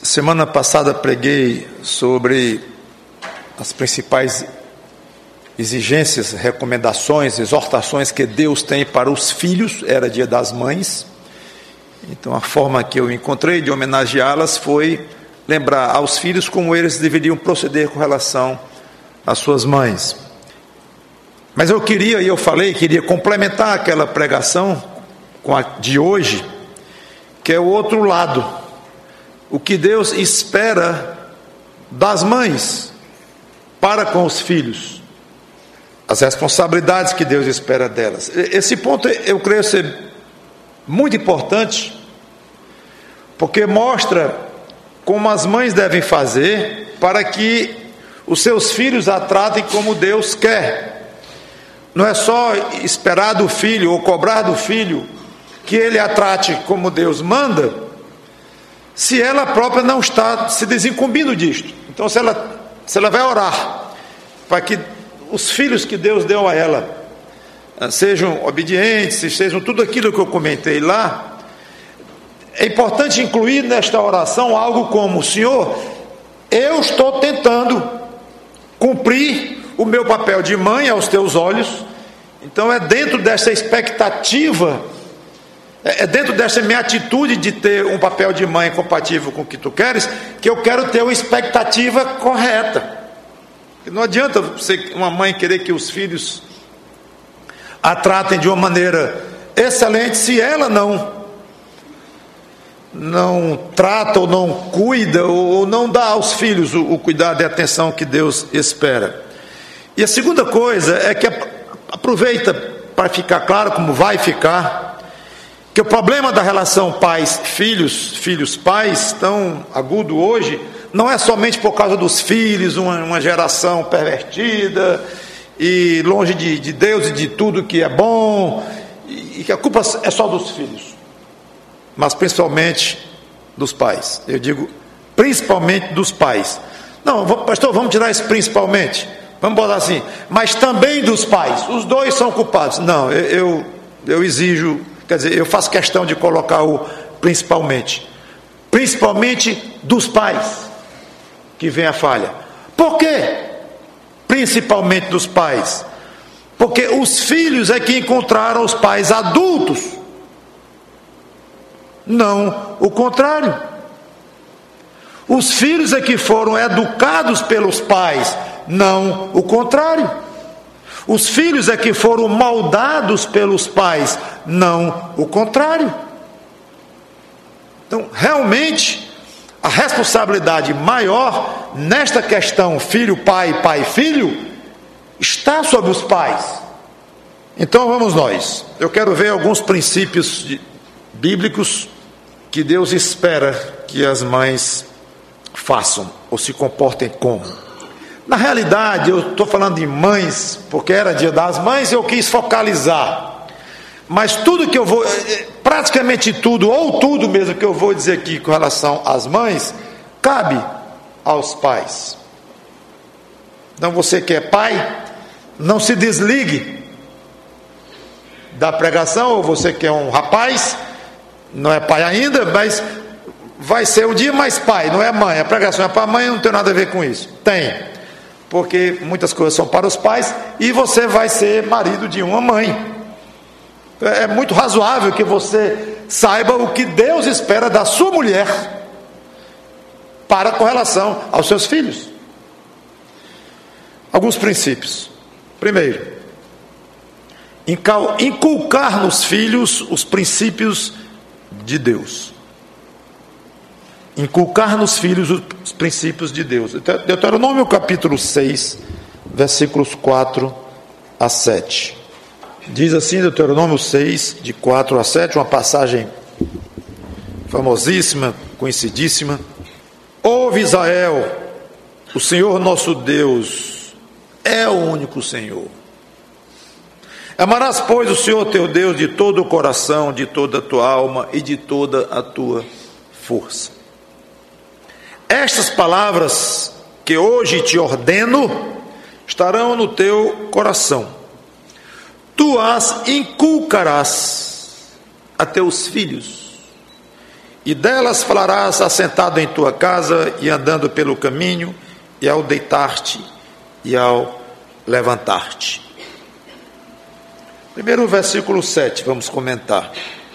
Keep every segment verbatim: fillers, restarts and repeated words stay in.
Semana passada preguei sobre as principais exigências, recomendações, exortações que Deus tem para os filhos. Era Dia das Mães, então a forma que eu encontrei de homenageá-las foi lembrar aos filhos como eles deveriam proceder com relação às suas mães. Mas eu queria, e eu falei, queria complementar aquela pregação com a de hoje, que é o outro lado. O que Deus espera das mães para com os filhos, as responsabilidades que Deus espera delas. Esse ponto eu creio ser muito importante, porque mostra como as mães devem fazer para que os seus filhos a tratem como Deus quer. Não é só esperar do filho ou cobrar do filho que ele a trate como Deus manda, se ela própria não está se desincumbindo disto. Então, se ela, se ela vai orar para que os filhos que Deus deu a ela sejam obedientes, sejam tudo aquilo que eu comentei lá, é importante incluir nesta oração algo como: Senhor, eu estou tentando cumprir o meu papel de mãe aos teus olhos. Então é dentro dessa expectativa, é dentro dessa minha atitude de ter um papel de mãe compatível com o que tu queres, que eu quero ter uma expectativa correta. Não adianta você, uma mãe, querer que os filhos a tratem de uma maneira excelente se ela não não trata ou não cuida ou não dá aos filhos o, o cuidado e a atenção que Deus espera. E a segunda coisa é que aproveita para ficar claro, como vai ficar, que o problema da relação pais-filhos, filhos-pais, tão agudo hoje, não é somente por causa dos filhos, uma, uma geração pervertida e longe de, de Deus e de tudo que é bom, e, e que a culpa é só dos filhos, mas principalmente dos pais. Eu digo principalmente dos pais. Não, pastor, vamos tirar isso principalmente, vamos botar assim, mas também dos pais. Os dois são culpados. Não, eu, eu, eu exijo, quer dizer, eu faço questão de colocar o principalmente. Principalmente dos pais que vem a falha. Por quê? Principalmente dos pais. Porque os filhos é que encontraram os pais adultos, não o contrário. Os filhos é que foram educados pelos pais, não o contrário. Os filhos é que foram moldados pelos pais, não o contrário. Então, realmente, a responsabilidade maior nesta questão filho-pai, pai-filho, está sobre os pais. Então, vamos nós. Eu quero ver alguns princípios bíblicos que Deus espera que as mães façam ou se comportem como. Na realidade, eu estou falando de mães, porque era Dia das Mães, eu quis focalizar. Mas tudo que eu vou, praticamente tudo, ou tudo mesmo que eu vou dizer aqui com relação às mães, cabe aos pais. Então você que é pai, não se desligue da pregação, ou você que é um rapaz, não é pai ainda, mas vai ser o dia mais pai, não é mãe. A pregação é para a mãe, não tem nada a ver com isso. Tem. Porque muitas coisas são para os pais, e você vai ser marido de uma mãe. É muito razoável que você saiba o que Deus espera da sua mulher para com relação aos seus filhos. Alguns princípios. Primeiro, inculcar nos filhos os princípios de Deus. Inculcar nos filhos os princípios de Deus. Deuteronômio capítulo seis, versículos quatro a sete. Diz assim, Deuteronômio seis, de quatro a sete, uma passagem famosíssima, conhecidíssima. Ouve, Israel, o Senhor nosso Deus é o único Senhor. Amarás, pois, o Senhor teu Deus de todo o coração, de toda a tua alma e de toda a tua força. Estas palavras que hoje te ordeno estarão no teu coração. Tu as inculcarás a teus filhos E delas falarás assentado em tua casa e andando pelo caminho, e ao deitar-te e ao levantar-te. Primeiro o versículo sete, vamos comentar.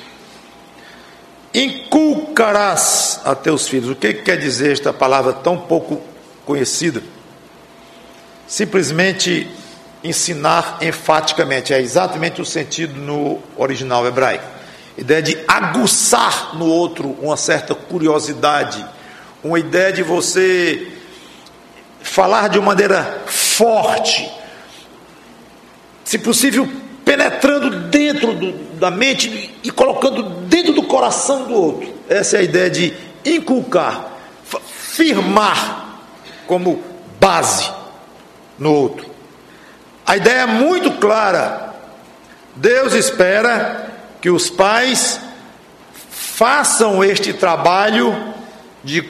Inculcarás a teus filhos. O que quer dizer esta palavra tão pouco conhecida? Simplesmente ensinar enfaticamente. É exatamente o sentido no original hebraico. Ideia de aguçar no outro uma certa curiosidade. Uma ideia de você falar de uma maneira forte. Se possível, penetrando dentro do, da mente e colocando dentro do coração do outro. Essa é a ideia de inculcar, firmar como base no outro. A ideia é muito clara. Deus espera que os pais façam este trabalho de,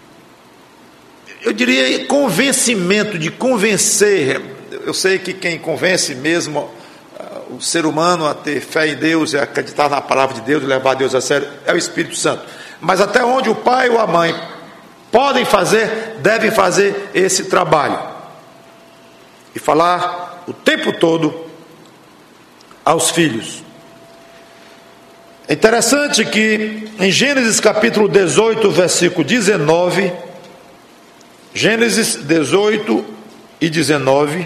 eu diria, convencimento, de convencer. Eu sei que quem convence mesmo o ser humano a ter fé em Deus, e acreditar na palavra de Deus, e levar Deus a sério, é o Espírito Santo. Mas até onde o pai ou a mãe podem fazer, devem fazer esse trabalho. E falar o tempo todo aos filhos. É interessante que em Gênesis capítulo dezoito, versículo dezenove, Gênesis dezoito e dezenove,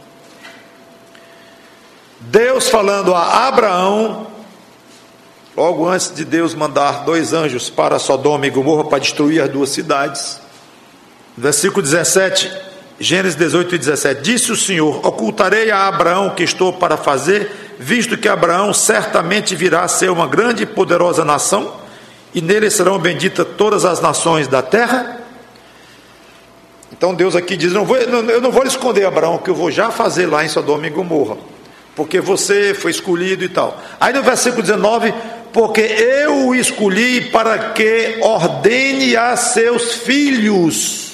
Deus falando a Abraão, logo antes de Deus mandar dois anjos para Sodoma e Gomorra para destruir as duas cidades, versículo dezessete, Gênesis dezoito e dezessete, disse o Senhor: ocultarei a Abraão o que estou para fazer, visto que Abraão certamente virá a ser uma grande e poderosa nação, e nele serão benditas todas as nações da terra. Então Deus aqui diz: não vou, eu não vou esconder Abraão, que eu vou já fazer lá em Sodoma e Gomorra, porque você foi escolhido e tal. Aí no versículo dezenove, porque eu o escolhi para que ordene a seus filhos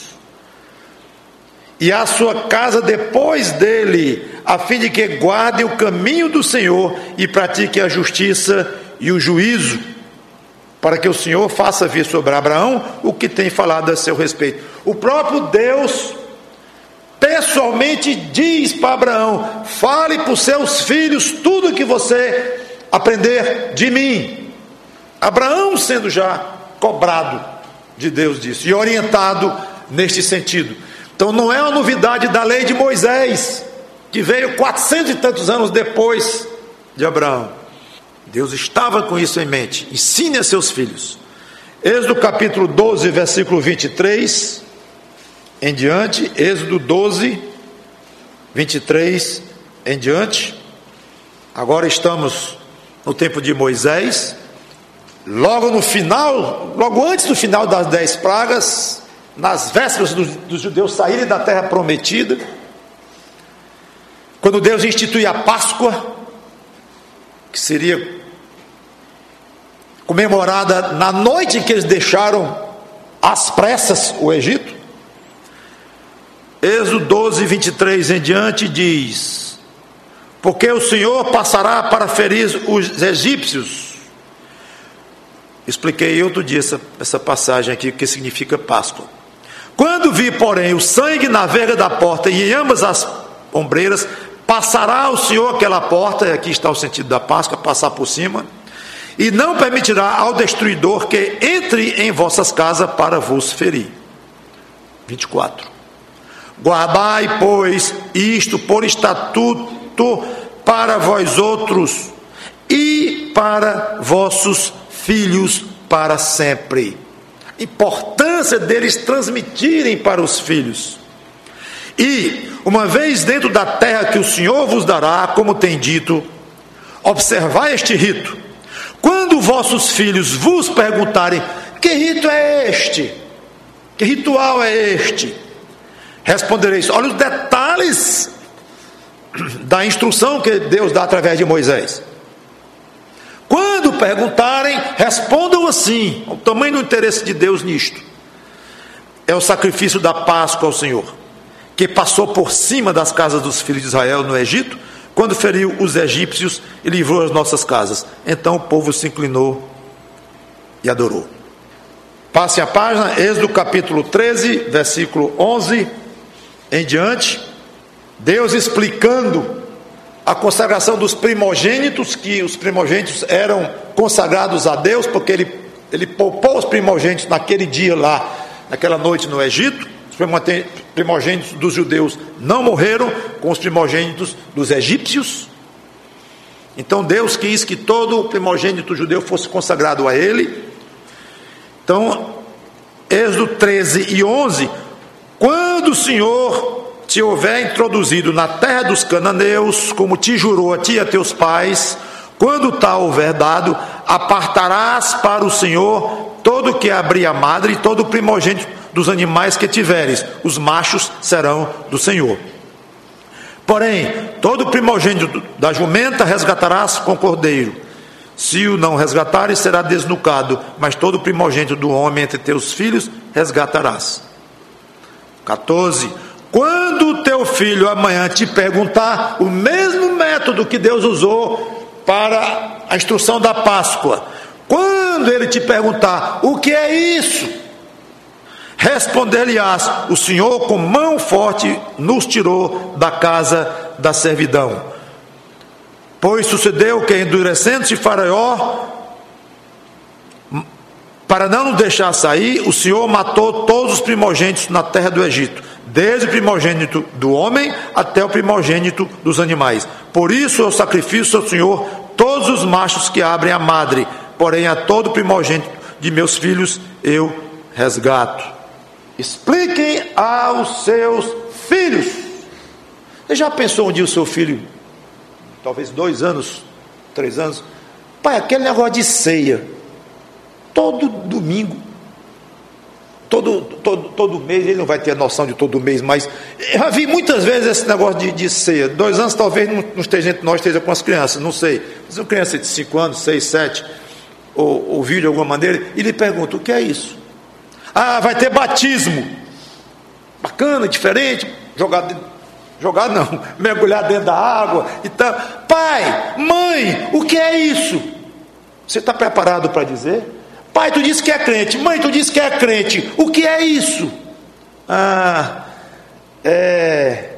e a sua casa depois dele, a fim de que guardem o caminho do Senhor e pratiquem a justiça e o juízo, para que o Senhor faça vir sobre Abraão o que tem falado a seu respeito. O próprio Deus pessoalmente diz para Abraão: fale para os seus filhos tudo que você aprender de mim. Abraão sendo já cobrado de Deus disso e orientado neste sentido. Então não é uma novidade da lei de Moisés, que veio quatrocentos e tantos anos depois de Abraão. Deus estava com isso em mente. Ensine a seus filhos. Êxodo capítulo doze, versículo vinte e três em diante. Êxodo doze, vinte e três em diante. Agora estamos no tempo de Moisés. Logo no final, logo antes do final das dez pragas, nas vésperas dos, dos judeus saírem da terra prometida, quando Deus institui a Páscoa, que seria comemorada na noite em que eles deixaram às pressas o Egito. Êxodo doze, vinte e três em diante diz: porque o Senhor passará para ferir os egípcios. Expliquei outro dia essa, essa passagem aqui, que significa Páscoa. Quando vi, porém, o sangue na verga da porta e em ambas as ombreiras, passará o Senhor aquela porta, e aqui está o sentido da Páscoa, passar por cima, e não permitirá ao destruidor que entre em vossas casas para vos ferir. vinte e quatro. Guardai, pois, isto por estatuto para vós outros e para vossos filhos para sempre. Importância deles transmitirem para os filhos. E, uma vez dentro da terra que o Senhor vos dará, como tem dito, observai este rito. Quando vossos filhos vos perguntarem: que rito é este? Que ritual é este? Respondereis: olha os detalhes da instrução que Deus dá através de Moisés. Quando perguntarem, respondam assim: o tamanho do interesse de Deus nisto é o sacrifício da Páscoa ao Senhor, que passou por cima das casas dos filhos de Israel no Egito, quando feriu os egípcios e livrou as nossas casas. Então o povo se inclinou e adorou. Passe a página, Êxodo capítulo treze, versículo onze em diante. Deus explicando a consagração dos primogênitos, que os primogênitos eram consagrados a Deus, porque ele, ele poupou os primogênitos naquele dia lá, naquela noite no Egito. Os primogênitos dos judeus não morreram com os primogênitos dos egípcios. Então Deus quis que todo primogênito judeu fosse consagrado a ele. Então, Êxodo treze e onze, quando o Senhor te houver introduzido na terra dos cananeus, como te jurou a ti e a teus pais, quando tal houver dado, apartarás para o Senhor todo o que abrir a madre e todo o primogênito dos animais que tiveres, os machos serão do Senhor. Porém, todo o primogênito da jumenta resgatarás com cordeiro. Se o não resgatares, será desnucado, mas todo o primogênito do homem entre teus filhos resgatarás. quatorze. Quando o teu filho amanhã te perguntar o mesmo método que Deus usou para a instrução da Páscoa, quando ele te perguntar o que é isso, responder-lhe-ás: o Senhor com mão forte nos tirou da casa da servidão. Pois sucedeu que, endurecendo-se Faraó, para não nos deixar sair, o Senhor matou todos os primogênitos na terra do Egito, desde o primogênito do homem até o primogênito dos animais. Por isso eu sacrifico ao Senhor todos os machos que abrem a madre, porém a todo primogênito de meus filhos eu resgato. Expliquem aos seus filhos. Você já pensou um dia o seu filho, talvez dois anos, três anos, pai, aquele negócio de ceia, todo domingo, todo, todo, todo mês, ele não vai ter a noção de todo mês, mas eu já vi muitas vezes esse negócio de, de ceia. Dois anos talvez não, não esteja entre nós, esteja com as crianças, não sei, mas uma criança de cinco anos, seis, sete, ou, ou viu de alguma maneira, e lhe pergunta: o que é isso? Ah, vai ter batismo, bacana, diferente, jogado, jogar não, mergulhar dentro da água e tal. Pai, mãe, o que é isso? Você está preparado para dizer? Pai, tu disse que é crente. Mãe, tu disse que é crente. O que é isso? Ah, é,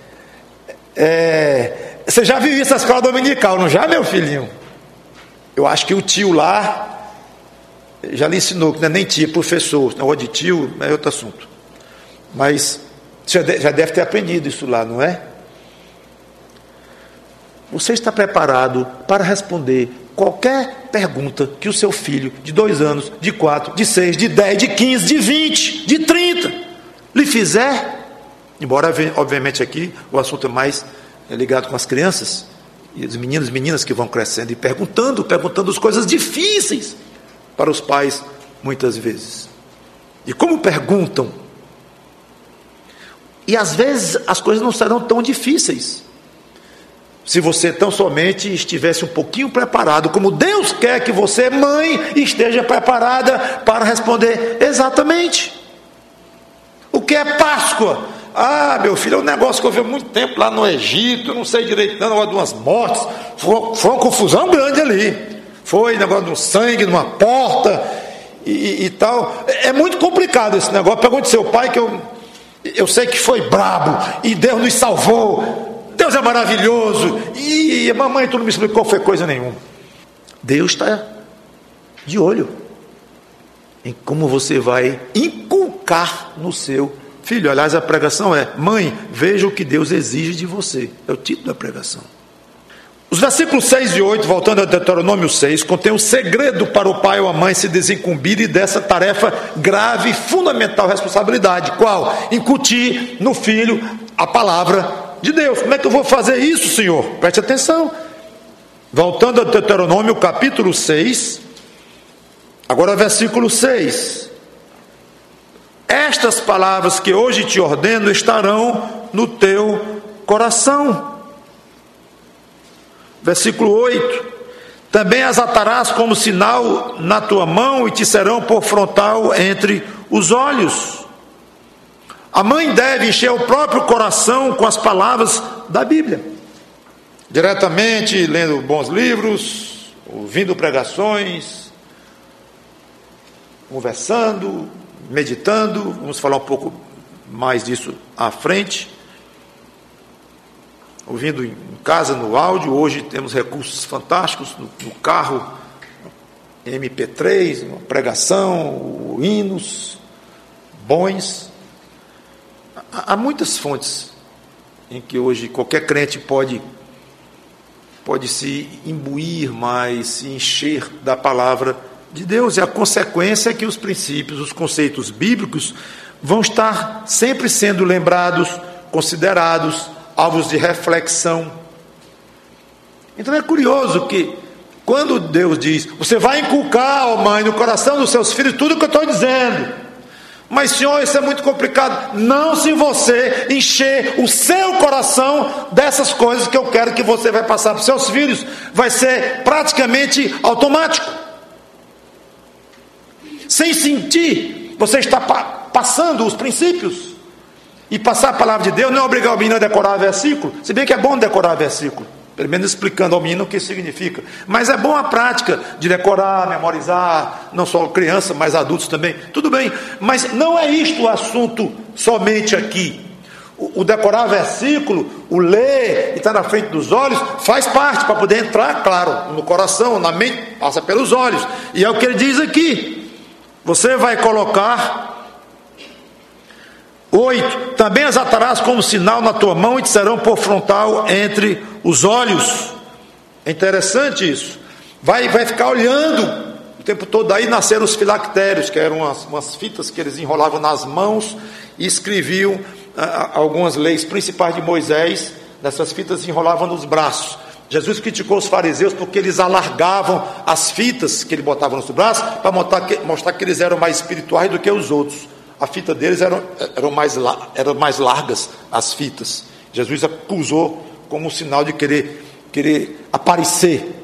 é, você já viu isso na escola dominical, não já, meu filhinho? Eu acho que o tio lá já lhe ensinou, que não é nem tio, é professor. Negócio de tio é outro assunto. Mas você já deve ter aprendido isso lá, não é? Você está preparado para responder qualquer pergunta que o seu filho de dois anos, de quatro, de seis, de dez, de quinze, de vinte, de trinta lhe fizer? Embora, obviamente, aqui o assunto é mais ligado com as crianças e os meninos e meninas que vão crescendo e perguntando, perguntando as coisas difíceis para os pais, muitas vezes. E como perguntam? E às vezes as coisas não serão tão difíceis, se você tão somente estivesse um pouquinho preparado, como Deus quer que você, mãe, esteja preparada para responder exatamente. O que é Páscoa? Ah, meu filho, é um negócio que eu vi há muito tempo lá no Egito, eu não sei direito, não, negócio de umas mortes, foi, foi uma confusão grande ali, foi negócio de um sangue numa porta e, e, e tal. É muito complicado esse negócio. Pergunte ao seu pai, que eu, eu sei que foi brabo e Deus nos salvou. Deus é maravilhoso. E a mamãe, tu não me explicou, foi coisa nenhuma. Deus está de olho em como você vai inculcar no seu filho. Aliás, a pregação é: mãe, veja o que Deus exige de você. É o título da pregação. Os versículos seis e oito, voltando a Deuteronômio seis, contém o segredo para o pai ou a mãe se desincumbirem dessa tarefa grave e fundamental responsabilidade. Qual? Incutir no filho a palavra de Deus. Como é que eu vou fazer isso, Senhor? Preste atenção. Voltando a Deuteronômio capítulo seis, agora versículo seis. Estas palavras que hoje te ordeno estarão no teu coração. Versículo oito. Também as atarás como sinal na tua mão e te serão por frontal entre os olhos. A mãe deve encher o próprio coração com as palavras da Bíblia, diretamente lendo bons livros, ouvindo pregações, conversando, meditando, vamos falar um pouco mais disso à frente, ouvindo em casa, no áudio. Hoje temos recursos fantásticos no, no carro, M P três, uma pregação, hinos bons. Há muitas fontes em que hoje qualquer crente pode, pode se imbuir mais, se encher da palavra de Deus, e a consequência é que os princípios, os conceitos bíblicos vão estar sempre sendo lembrados, considerados, alvos de reflexão. Então é curioso que quando Deus diz, você vai inculcar, ó mãe, no coração dos seus filhos tudo o que eu estou dizendo, mas Senhor, isso é muito complicado. Não, se você encher o seu coração dessas coisas que eu quero que você vai passar para os seus filhos, vai ser praticamente automático. Sem sentir, você está pa- passando os princípios. E passar a palavra de Deus não é obrigar o menino a decorar versículo, se bem que é bom decorar versículo, pelo menos explicando ao menino o que significa. Mas é bom a prática de decorar, memorizar, não só criança, mas adultos também. Tudo bem, mas não é isto o assunto somente aqui. O, o decorar versículo, o ler e estar na frente dos olhos, faz parte para poder entrar, claro, no coração, na mente, passa pelos olhos. E é o que ele diz aqui. Você vai colocar... Oito, também as atarás como sinal na tua mão e te serão por frontal entre os olhos. É interessante isso. Vai, vai ficar olhando o tempo todo. Daí nasceram os filactérios, que eram umas, umas fitas que eles enrolavam nas mãos e escreviam ah, algumas leis principais de Moisés. Nessas fitas enrolavam nos braços. Jesus criticou os fariseus porque eles alargavam as fitas que ele botava nos braços para mostrar que, mostrar que eles eram mais espirituais do que os outros. A fita deles eram, eram, mais, eram mais largas, as fitas. Jesus acusou como um sinal de querer, querer aparecer.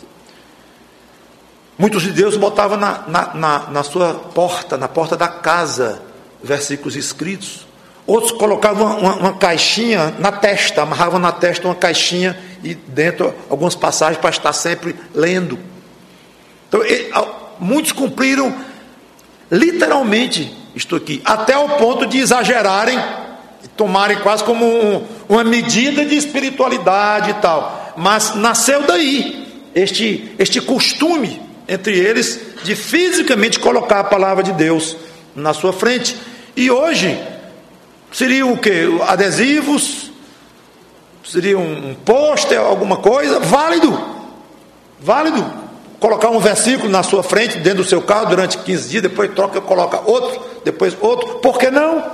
Muitos de Deus botavam na, na, na, na sua porta, na porta da casa, versículos escritos. Outros colocavam uma, uma caixinha na testa, amarravam na testa uma caixinha e dentro algumas passagens para estar sempre lendo. Então, e, muitos cumpriram literalmente isto aqui, até o ponto de exagerarem, tomarem quase como um, uma medida de espiritualidade e tal. Mas nasceu daí este, este costume entre eles de fisicamente colocar a palavra de Deus na sua frente. E hoje seriam o quê? Adesivos, seria um, um pôster, alguma coisa, válido, válido. Colocar um versículo na sua frente, dentro do seu carro, durante quinze dias, depois troca, coloca outro, depois outro, por que não?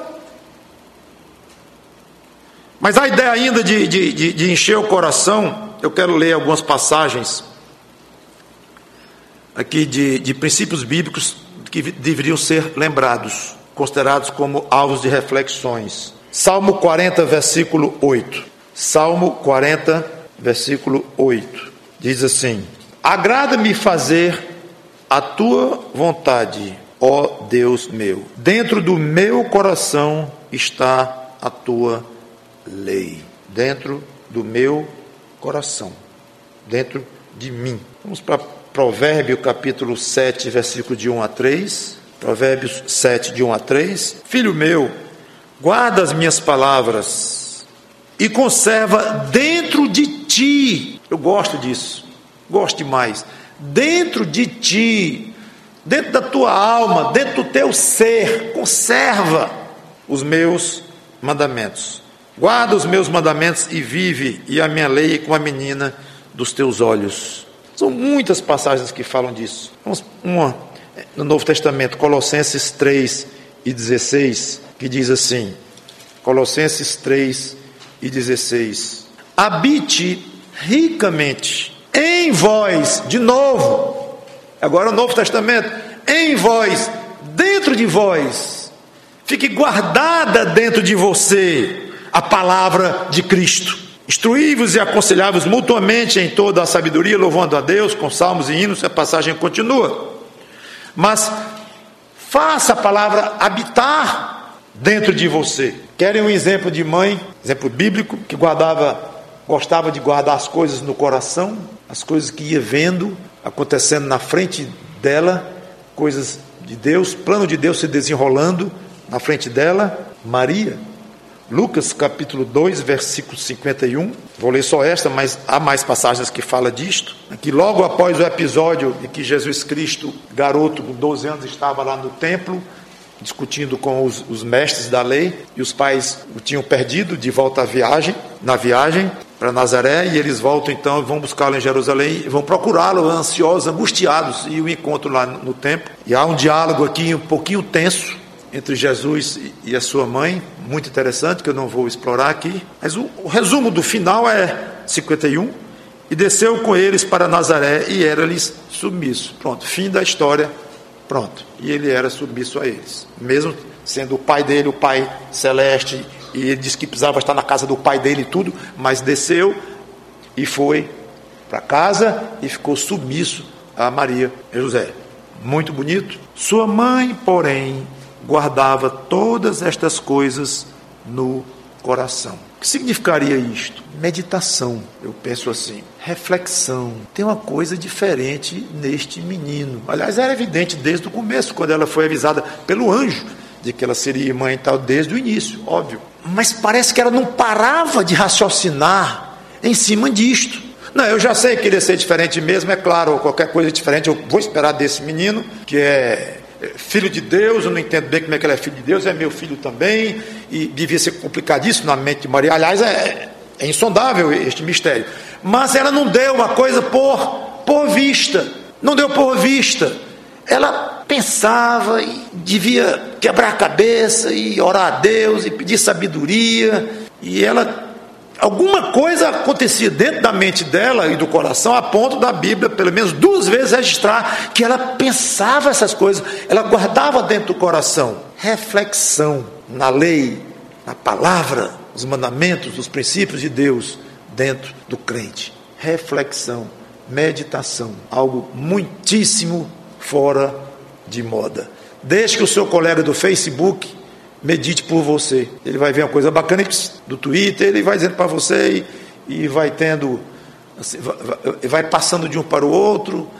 Mas a ideia ainda de, de, de, de encher o coração, eu quero ler algumas passagens aqui de, de princípios bíblicos que deveriam ser lembrados, considerados como alvos de reflexões. Salmo quarenta, versículo oito. Salmo quarenta, versículo oito. Diz assim: agrada-me fazer a tua vontade, ó Deus meu. Dentro do meu coração está a tua lei. Dentro do meu coração. Dentro de mim. Vamos para Provérbios capítulo sete, versículo de um a três. Provérbios sete, de um a três. Filho meu, guarda as minhas palavras e conserva dentro de ti. Eu gosto disso. Gosto demais. Dentro de ti, dentro da tua alma, dentro do teu ser, conserva os meus mandamentos. Guarda os meus mandamentos e vive, e a minha lei como a menina dos teus olhos. São muitas passagens que falam disso. Vamos, uma no Novo Testamento, Colossenses três e dezesseis, que diz assim, Colossenses três e dezesseis: habite ricamente em vós, de novo, agora o Novo Testamento, em vós, dentro de vós, fique guardada dentro de você a palavra de Cristo. Instruí-vos e aconselhai-vos mutuamente em toda a sabedoria, louvando a Deus com salmos e hinos. A passagem continua. Mas faça a palavra habitar dentro de você. Querem um exemplo de mãe, exemplo bíblico, que guardava, gostava de guardar as coisas no coração, as coisas que ia vendo, acontecendo na frente dela, coisas de Deus, plano de Deus se desenrolando na frente dela, Maria. Lucas capítulo dois, versículo cinquenta e um, vou ler só esta, mas há mais passagens que falam disto, que logo após o episódio em que Jesus Cristo, garoto com doze anos, estava lá no templo, discutindo com os, os mestres da lei, e os pais o tinham perdido de volta à viagem, na viagem para Nazaré, e eles voltam então e vão buscá-lo em Jerusalém, e vão procurá-lo ansiosos, angustiados, e o encontram lá no, no templo, e há um diálogo aqui um pouquinho tenso, entre Jesus e a sua mãe, muito interessante, que eu não vou explorar aqui, mas o, o resumo do final é cinquenta e um, e desceu com eles para Nazaré, e era-lhes submisso. Pronto, fim da história, pronto, e ele era submisso a eles, mesmo sendo o pai dele, o pai celeste, e ele disse que precisava estar na casa do pai dele e tudo, mas desceu e foi para casa, e ficou submisso a Maria e José. Muito bonito. Sua mãe, porém, guardava todas estas coisas no coração. O que significaria isto? Meditação, eu penso assim, reflexão. Tem uma coisa diferente neste menino. Aliás, era evidente desde o começo, quando ela foi avisada pelo anjo de que ela seria mãe e tal, desde o início, óbvio. Mas parece que ela não parava de raciocinar em cima disto. Não, eu já sei que ele ia ser diferente mesmo, é claro, qualquer coisa diferente eu vou esperar desse menino, que é filho de Deus, eu não entendo bem como é que ele é filho de Deus, é meu filho também, e devia ser complicadíssimo na mente de Maria. Aliás, é, é insondável este mistério, mas ela não deu uma coisa por, por vista, não deu por vista, ela pensava e devia quebrar a cabeça e orar a Deus e pedir sabedoria, e ela, alguma coisa acontecia dentro da mente dela e do coração, a ponto da Bíblia, pelo menos duas vezes, registrar que ela pensava essas coisas, ela guardava dentro do coração. Reflexão na lei, na palavra, os mandamentos, os princípios de Deus dentro do crente. Reflexão, meditação, algo muitíssimo fora de moda. Deixe que o seu colega do Facebook medite por você. Ele vai ver uma coisa bacana do Twitter, ele vai dizendo para você e, e vai tendo, assim, vai, vai passando de um para o outro,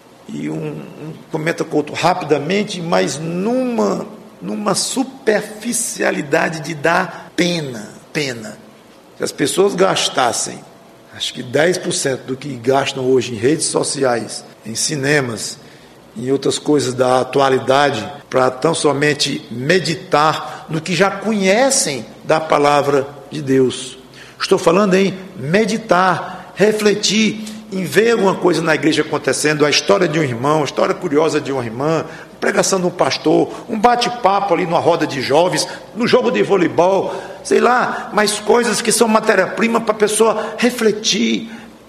e um, um comenta com o outro rapidamente, mas numa, numa superficialidade de dar pena, pena. Se as pessoas gastassem, acho que dez por cento do que gastam hoje em redes sociais, em cinemas, em outras coisas da atualidade, para tão somente meditar no que já conhecem da palavra de Deus. Estou falando em meditar, refletir, em ver alguma coisa na igreja acontecendo, a história de um irmão, a história curiosa de uma irmã, a pregação de um pastor, um bate-papo ali numa roda de jovens, no jogo de voleibol, sei lá, mas coisas que são matéria-prima para a pessoa refletir,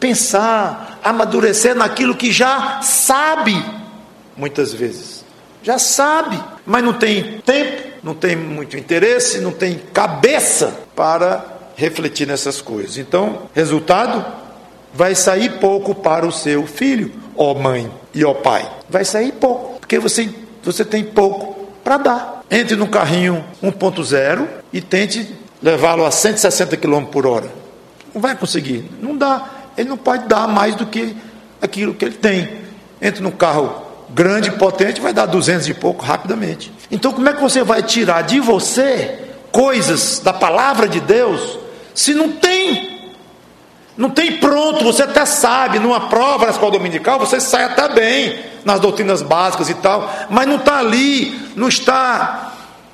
pensar, amadurecer naquilo que já sabe. Muitas vezes, já sabe, mas não tem tempo, não tem muito interesse, não tem cabeça para refletir nessas coisas. Então, resultado, vai sair pouco para o seu filho, ó mãe e ó pai. Vai sair pouco, porque você, você tem pouco para dar. Entre no carrinho um ponto zero e tente levá-lo a cento e sessenta quilômetros por hora. Não vai conseguir, não dá. Ele não pode dar mais do que aquilo que ele tem. Entre no carro grande, potente, vai dar duzentos e pouco rapidamente. Então, como é que você vai tirar de você coisas da palavra de Deus se não tem? Não tem pronto, você até sabe, numa prova na escola dominical, você sai até bem nas doutrinas básicas e tal, mas não está ali, não está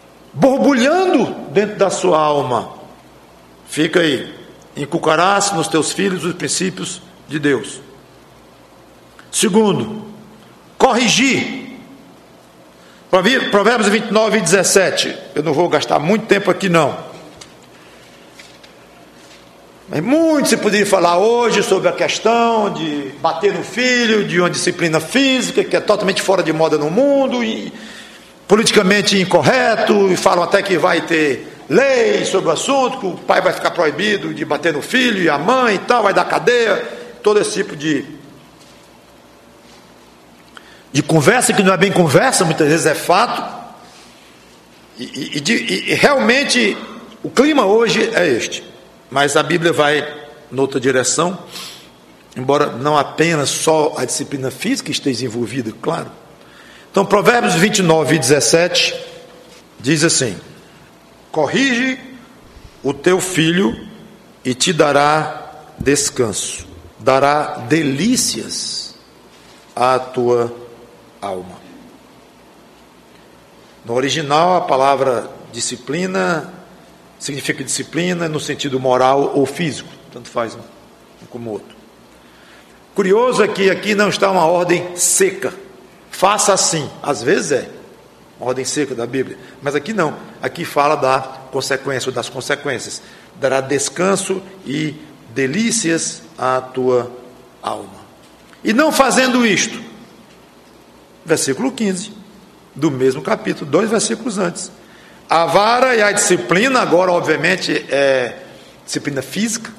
borbulhando dentro da sua alma. Fica aí, inculcarás nos teus filhos os princípios de Deus. Segundo, corrigir. Provérbios vinte e nove, dezessete. Eu não vou gastar muito tempo aqui não. Mas muito se poderia falar hoje sobre a questão de bater no filho, de uma disciplina física que é totalmente fora de moda no mundo e politicamente incorreto, e falam até que vai ter lei sobre o assunto, que o pai vai ficar proibido de bater no filho e a mãe e tal, vai dar cadeia, todo esse tipo de de conversa que não é bem conversa, muitas vezes é fato, e, e, de, e realmente o clima hoje é este, mas a Bíblia vai noutra direção, embora não apenas só a disciplina física esteja envolvida, claro, Então, Provérbios vinte e nove e dezessete diz assim: corrige o teu filho e te dará descanso, dará delícias à tua alma. No original, a palavra disciplina significa disciplina no sentido moral ou físico, tanto faz um como o outro. Curioso é que aqui não está uma ordem seca, faça assim, às vezes é uma ordem seca da Bíblia, mas aqui não, aqui fala da consequência, das consequências, dará descanso e delícias à tua alma. E não fazendo isto, versículo quinze, do mesmo capítulo, dois versículos antes, a vara e a disciplina, agora obviamente é disciplina física,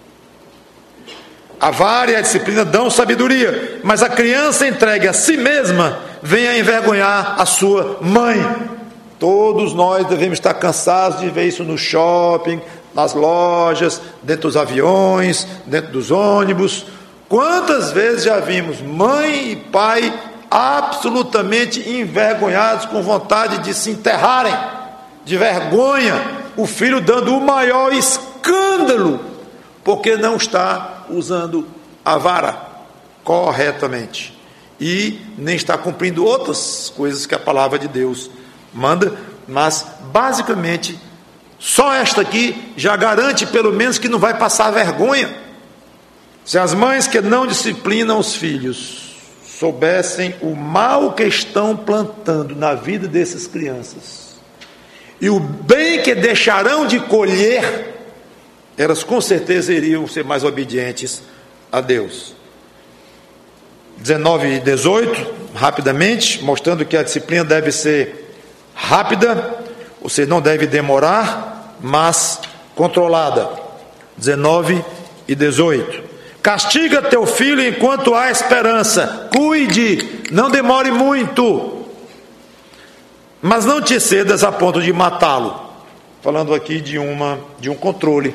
a vara e a disciplina dão sabedoria, mas a criança entregue a si mesma vem a envergonhar a sua mãe. Todos nós devemos estar cansados de ver isso no shopping, nas lojas, dentro dos aviões, dentro dos ônibus. Quantas vezes já vimos mãe e pai absolutamente envergonhados, com vontade de se enterrarem, de vergonha, o filho dando o maior escândalo, porque não está usando a vara corretamente, e nem está cumprindo outras coisas que a palavra de Deus manda, mas basicamente, só esta aqui já garante pelo menos que não vai passar vergonha. Se as mães que não disciplinam os filhos soubessem o mal que estão plantando na vida dessas crianças, e o bem que deixarão de colher, elas com certeza iriam ser mais obedientes a Deus. dezenove e dezoito, rapidamente, mostrando que a disciplina deve ser rápida, ou seja, não deve demorar, mas controlada. dezenove e dezoito. Castiga teu filho enquanto há esperança, cuide, não demore muito, mas não te cedas a ponto de matá-lo. Falando aqui de, uma, de um controle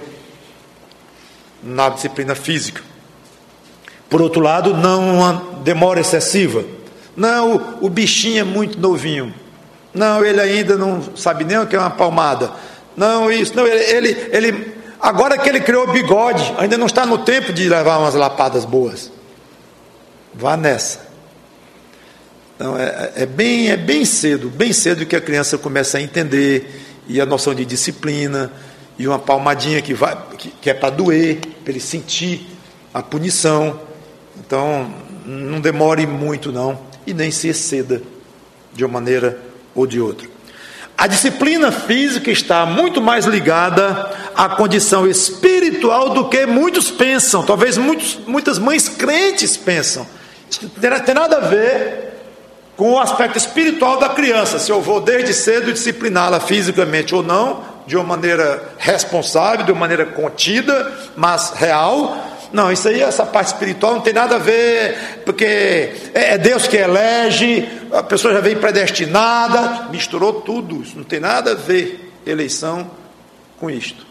na disciplina física. Por outro lado, não uma demora excessiva. Não, o, o bichinho é muito novinho. Não, ele ainda não sabe nem o que é uma palmada. Não, isso, não, ele, ele, ele agora que ele criou bigode, ainda não está no tempo de levar umas lapadas boas. Vá nessa. Então, é, é, bem, é bem cedo, bem cedo que a criança começa a entender, e a noção de disciplina, e uma palmadinha que, vai, que, que é para doer, para ele sentir a punição. Então, não demore muito não, e nem se exceda de uma maneira ou de outra. A disciplina física está muito mais ligada à condição espiritual do que muitos pensam, talvez muitos, muitas mães crentes pensam. Isso não tem nada a ver com o aspecto espiritual da criança, se eu vou desde cedo discipliná-la fisicamente ou não, de uma maneira responsável, de uma maneira contida, mas real. Não, isso aí, essa parte espiritual não tem nada a ver, porque é Deus que elege, a pessoa já vem predestinada, misturou tudo, isso não tem nada a ver, eleição, com isto.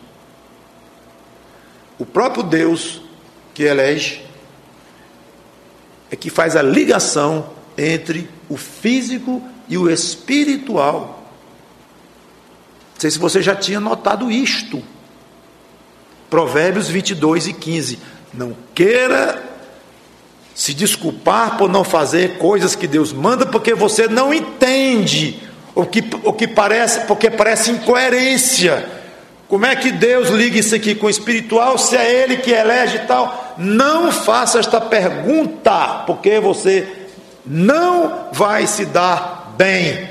O próprio Deus que elege é que faz a ligação entre o físico e o espiritual. Não sei se você já tinha notado isto. Provérbios vinte e dois e quinze. Não queira se desculpar por não fazer coisas que Deus manda, porque você não entende o que, o que parece, porque parece incoerência. Como é que Deus liga isso aqui com o espiritual, se é Ele que elege e tal? Não faça esta pergunta, porque você não vai se dar bem.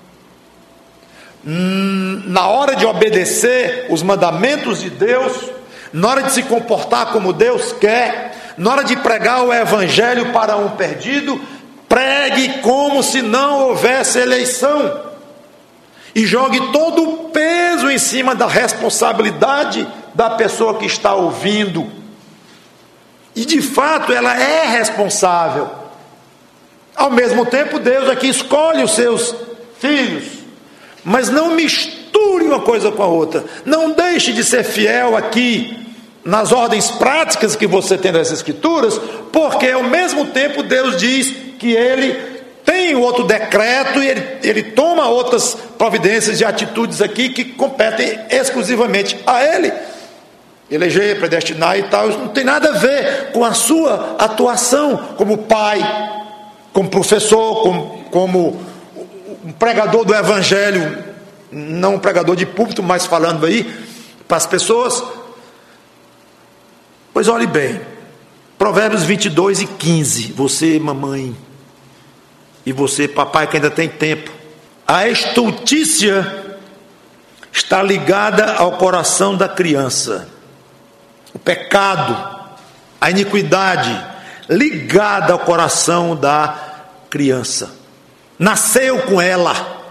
Na hora de obedecer os mandamentos de Deus, na hora de se comportar como Deus quer, na hora de pregar o evangelho para um perdido, pregue como se não houvesse eleição, e jogue todo o peso em cima da responsabilidade da pessoa que está ouvindo. E de fato ela é responsável. Ao mesmo tempo, Deus aqui escolhe os seus filhos, mas não misture uma coisa com a outra. Não deixe de ser fiel aqui nas ordens práticas que você tem das Escrituras, porque ao mesmo tempo Deus diz que Ele tem outro decreto e ele, ele toma outras providências e atitudes aqui que competem exclusivamente a ele. Eleger, predestinar e tal, isso não tem nada a ver com a sua atuação como pai, como professor, como, como um pregador do evangelho, não um pregador de púlpito, mas falando aí para as pessoas. Pois olhe bem, Provérbios vinte e dois e quinze, você mamãe, e você papai que ainda tem tempo, a estultícia está ligada ao coração da criança, o pecado, a iniquidade ligada ao coração da criança, nasceu com ela,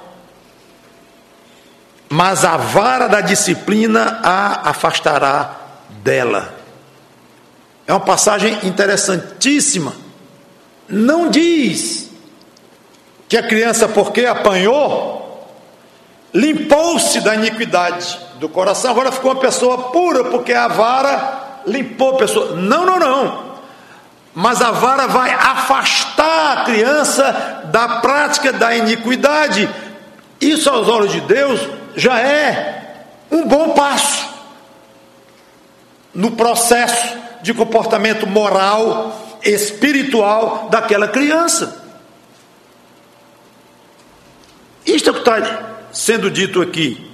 mas a vara da disciplina a afastará dela. É uma passagem interessantíssima. Não diz que a criança, porque apanhou, limpou-se da iniquidade do coração, agora ficou uma pessoa pura, porque a vara limpou a pessoa. Não, não, não. Mas a vara vai afastar a criança da prática da iniquidade. Isso, aos olhos de Deus, já é um bom passo no processo de comportamento moral, espiritual daquela criança. Isto é o que está sendo dito aqui.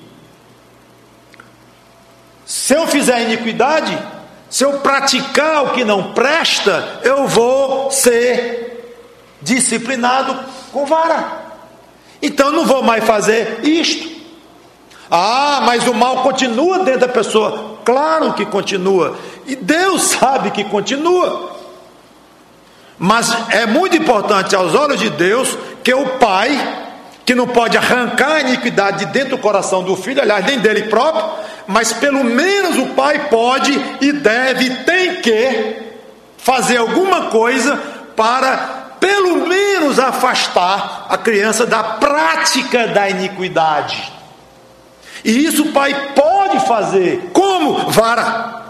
Se eu fizer iniquidade, se eu praticar o que não presta, eu vou ser disciplinado com vara. Então eu não vou mais fazer isto. Ah, mas o mal continua dentro da pessoa. Claro que continua. E Deus sabe que continua. Mas é muito importante aos olhos de Deus que o pai, que não pode arrancar a iniquidade de dentro do coração do filho, aliás, nem dele próprio, mas pelo menos o pai pode e deve, tem que fazer alguma coisa para pelo menos afastar a criança da prática da iniquidade. E isso o pai pode fazer. Como? Vara.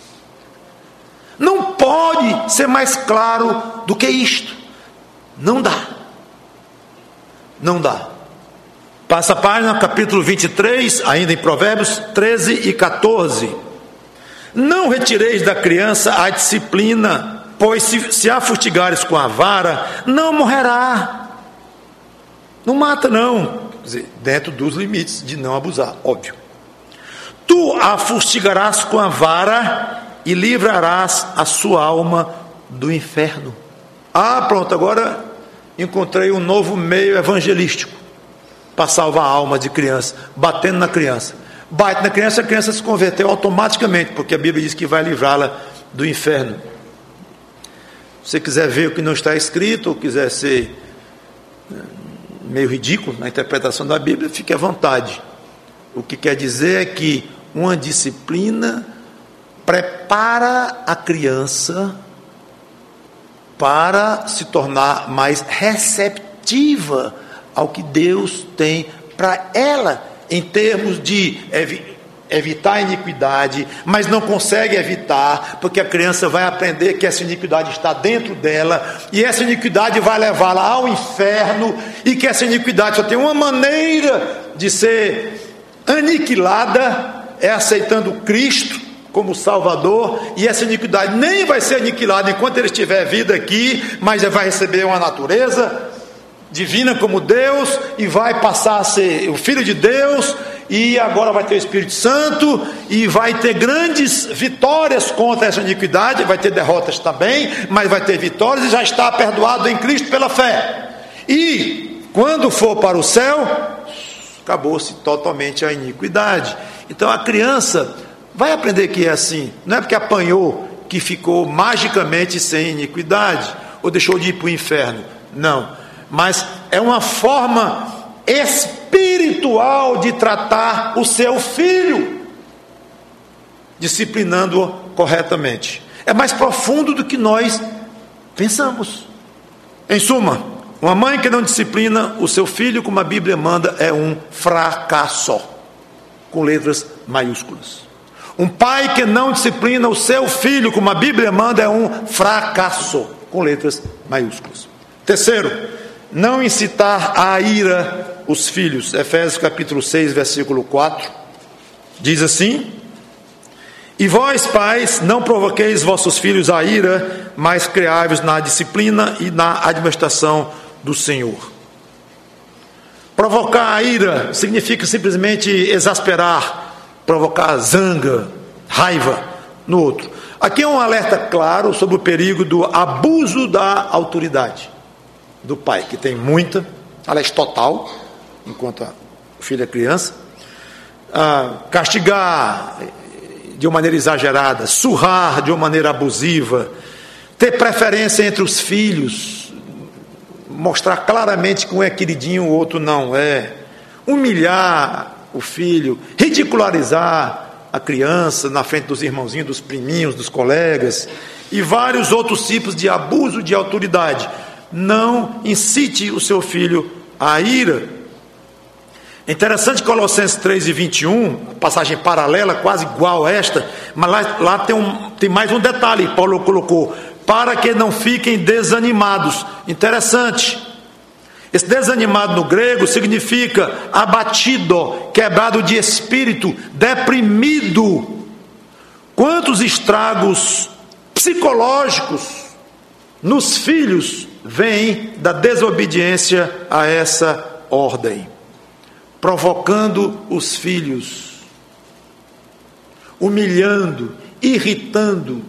Não pode ser mais claro do que isto. Não dá. Não dá. Passa a página, capítulo vinte e três, ainda em Provérbios treze e quatorze. Não retireis da criança a disciplina, pois se, se a fustigares com a vara, não morrerá. Não mata não. Quer dizer, dentro dos limites de não abusar, óbvio. Tu a fustigarás com a vara e livrarás a sua alma do inferno. Ah, pronto, agora encontrei um novo meio evangelístico para salvar a alma de criança, batendo na criança. Bate na criança, a criança se converteu automaticamente, porque a Bíblia diz que vai livrá-la do inferno. Se você quiser ver o que não está escrito, ou quiser ser meio ridículo na interpretação da Bíblia, fique à vontade. O que quer dizer é que uma disciplina prepara a criança para se tornar mais receptiva ao que Deus tem para ela, em termos de evi- evitar a iniquidade, mas não consegue evitar, porque a criança vai aprender que essa iniquidade está dentro dela, e essa iniquidade vai levá-la ao inferno, e que essa iniquidade só tem uma maneira de ser aniquilada, é aceitando Cristo como Salvador, e essa iniquidade nem vai ser aniquilada enquanto ele estiver vida aqui, mas ele vai receber uma natureza divina como Deus, e vai passar a ser o Filho de Deus, e agora vai ter o Espírito Santo, e vai ter grandes vitórias contra essa iniquidade, vai ter derrotas também, mas vai ter vitórias, e já está perdoado em Cristo pela fé. E quando for para o céu, acabou-se totalmente a iniquidade. Então a criança vai aprender que é assim, não é porque apanhou que ficou magicamente sem iniquidade, ou deixou de ir para o inferno, não, mas é uma forma espiritual de tratar o seu filho, disciplinando-o corretamente. É mais profundo do que nós pensamos. Em suma, uma mãe que não disciplina o seu filho, como a Bíblia manda, é um fracasso, com letras maiúsculas. Um pai que não disciplina o seu filho, como a Bíblia manda, é um fracasso, com letras maiúsculas. Terceiro, não incitar à ira os filhos. Efésios capítulo seis, versículo quatro, diz assim: e vós, pais, não provoqueis vossos filhos à ira, mas criai-vos na disciplina e na administração do Senhor. Provocar a ira significa simplesmente exasperar, provocar zanga, raiva no outro. Aqui é um alerta claro sobre o perigo do abuso da autoridade do pai, que tem muita, aliás, total, enquanto o filho é criança. Ah, castigar de uma maneira exagerada, surrar de uma maneira abusiva, ter preferência entre os filhos, mostrar claramente que um é queridinho, o outro não é, humilhar o filho, ridicularizar a criança na frente dos irmãozinhos, dos priminhos, dos colegas, e vários outros tipos de abuso de autoridade. Não incite o seu filho à ira. É interessante que Colossenses três e vinte e um, passagem paralela, quase igual a esta, mas lá, lá tem, um, tem mais um detalhe. Paulo colocou: para que não fiquem desanimados. Interessante. Esse desanimado no grego significa abatido, quebrado de espírito, deprimido. Quantos estragos psicológicos nos filhos vêm da desobediência a essa ordem, provocando os filhos, humilhando, irritando,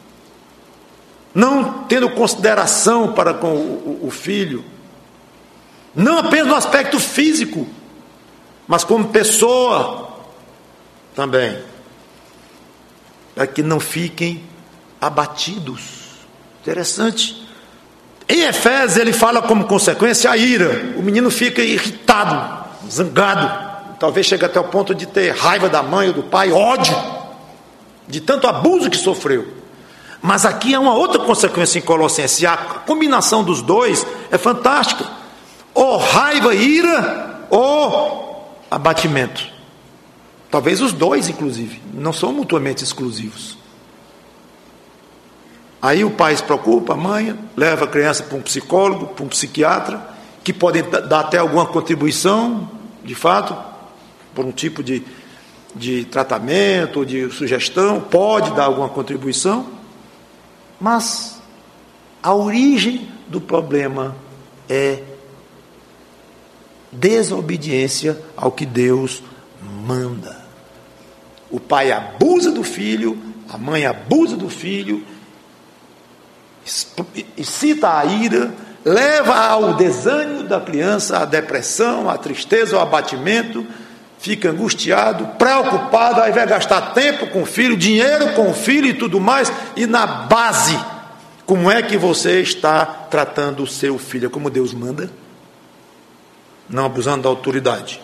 não tendo consideração para com o, o, o filho, não apenas no aspecto físico, mas como pessoa também, para que não fiquem abatidos. Interessante. Em Efésios ele fala como consequência a ira. O menino fica irritado, zangado, talvez chegue até o ponto de ter raiva da mãe ou do pai, ódio de tanto abuso que sofreu. Mas aqui há uma outra consequência em Colossenses. A combinação dos dois é fantástica: ou raiva, ira, ou abatimento. Talvez os dois, inclusive, não são mutuamente exclusivos. Aí o pai se preocupa, a mãe leva a criança para um psicólogo, para um psiquiatra, que pode dar até alguma contribuição, de fato, por um tipo de, de tratamento, de sugestão, pode dar alguma contribuição, mas a origem do problema é desobediência ao que Deus manda. O pai abusa do filho, a mãe abusa do filho, excita a ira, leva ao desânimo da criança, à depressão, à tristeza, ao abatimento, fica angustiado, preocupado, aí vai gastar tempo com o filho, dinheiro com o filho e tudo mais. E na base, como é que você está tratando o seu filho? Como Deus manda? Não abusando da autoridade.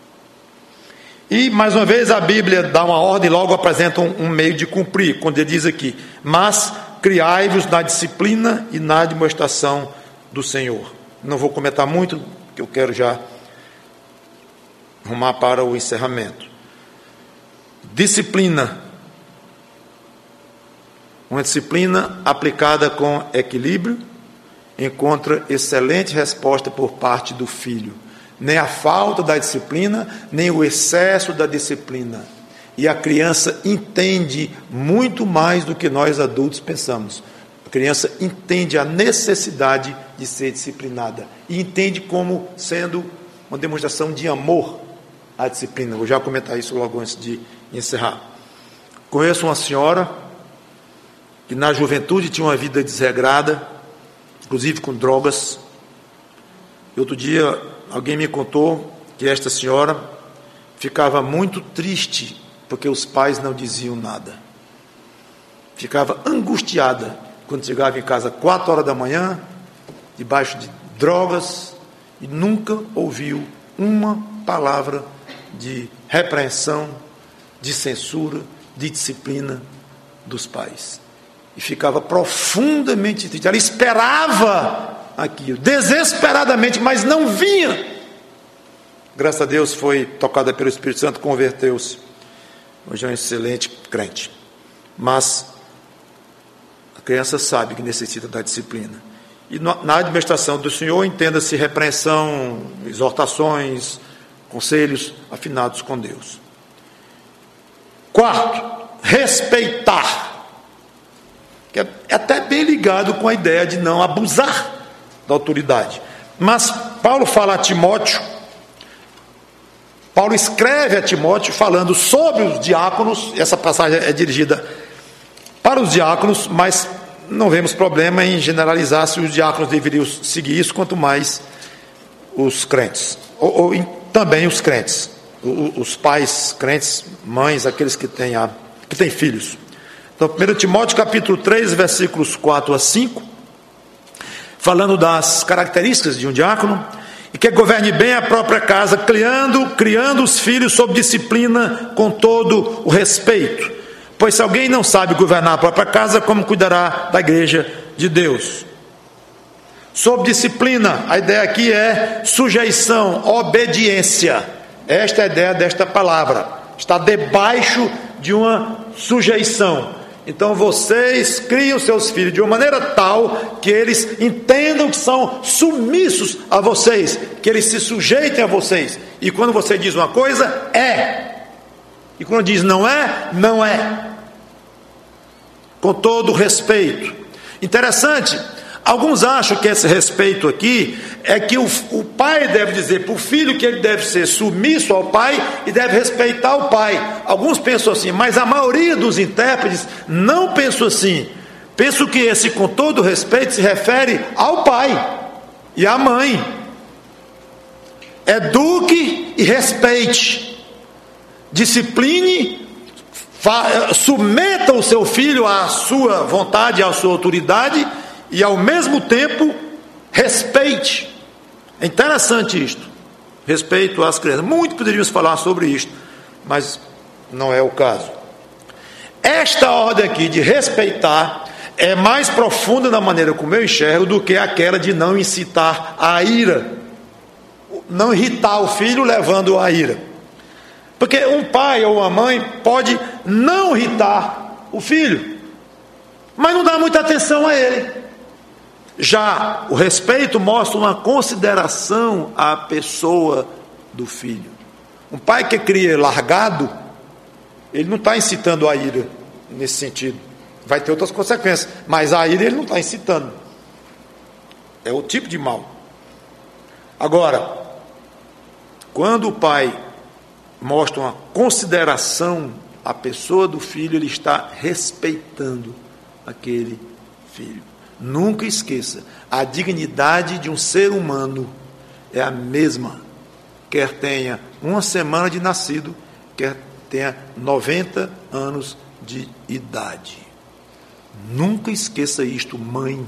E mais uma vez a Bíblia dá uma ordem e logo apresenta um, um meio de cumprir, quando ele diz aqui: mas criai-vos na disciplina e na admoestação do Senhor. Não vou comentar muito, que eu quero já arrumar para o encerramento. Disciplina. Uma disciplina aplicada com equilíbrio encontra excelente resposta por parte do filho. Nem a falta da disciplina, nem o excesso da disciplina. E a criança entende muito mais do que nós adultos pensamos. A criança entende a necessidade de ser disciplinada. E entende como sendo uma demonstração de amor à disciplina. Vou já comentar isso logo antes de encerrar. Conheço uma senhora que na juventude tinha uma vida desregrada, inclusive com drogas. E outro dia alguém me contou que esta senhora ficava muito triste porque os pais não diziam nada. Ficava angustiada quando chegava em casa quatro horas da manhã, debaixo de drogas, e nunca ouviu uma palavra de repreensão, de censura, de disciplina dos pais. E ficava profundamente triste. Ela esperava aquilo, desesperadamente, mas não vinha. Graças a Deus foi tocada pelo Espírito Santo, converteu-se. Hoje é um excelente crente. Mas a criança sabe que necessita da disciplina. E na administração do Senhor, entenda-se repreensão, exortações, conselhos afinados com Deus. Quarto, respeitar, que é até bem ligado com a ideia de não abusar da autoridade. Mas Paulo fala a Timóteo, Paulo escreve a Timóteo falando sobre os diáconos. Essa passagem é dirigida para os diáconos, mas não vemos problema em generalizar se os diáconos deveriam seguir isso, quanto mais os crentes, ou, ou em, também os crentes, os, os pais crentes, mães, aqueles que têm, a, que têm filhos. Então, primeiro Timóteo capítulo três, versículos quatro a cinco, falando das características de um diácono: e que governe bem a própria casa, criando, criando os filhos sob disciplina, com todo o respeito. Pois se alguém não sabe governar a própria casa, como cuidará da igreja de Deus? Sob disciplina, a ideia aqui é sujeição, obediência. Esta é a ideia desta palavra. Está debaixo de uma sujeição. Então vocês criam seus filhos de uma maneira tal que eles entendam que são submissos a vocês, que eles se sujeitem a vocês. E quando você diz uma coisa, é. E quando diz não é, não é. Com todo respeito. Interessante, alguns acham que esse respeito aqui é que o, o pai deve dizer para o filho que ele deve ser submisso ao pai e deve respeitar o pai. Alguns pensam assim, mas a maioria dos intérpretes não pensam assim. Penso que esse com todo respeito se refere ao pai e à mãe. Eduque e respeite. Discipline, submeta o seu filho à sua vontade, à sua autoridade, e ao mesmo tempo respeite. É interessante isto, respeito às crianças. Muito poderíamos falar sobre isto, mas não é o caso. Esta ordem aqui de respeitar é mais profunda na maneira como eu enxergo do que aquela de não incitar a ira, não irritar o filho levando-o à ira. Porque um pai ou uma mãe pode não irritar o filho, mas não dá muita atenção a ele. Já o respeito mostra uma consideração à pessoa do filho. Um pai que cria largado, ele não está incitando a ira nesse sentido. Vai ter outras consequências, mas a ira ele não está incitando. É o tipo de mal. Agora, quando o pai mostra uma consideração à pessoa do filho, ele está respeitando aquele filho. Nunca esqueça, a dignidade de um ser humano é a mesma, quer tenha uma semana de nascido, quer tenha noventa anos de idade. Nunca esqueça isto, mãe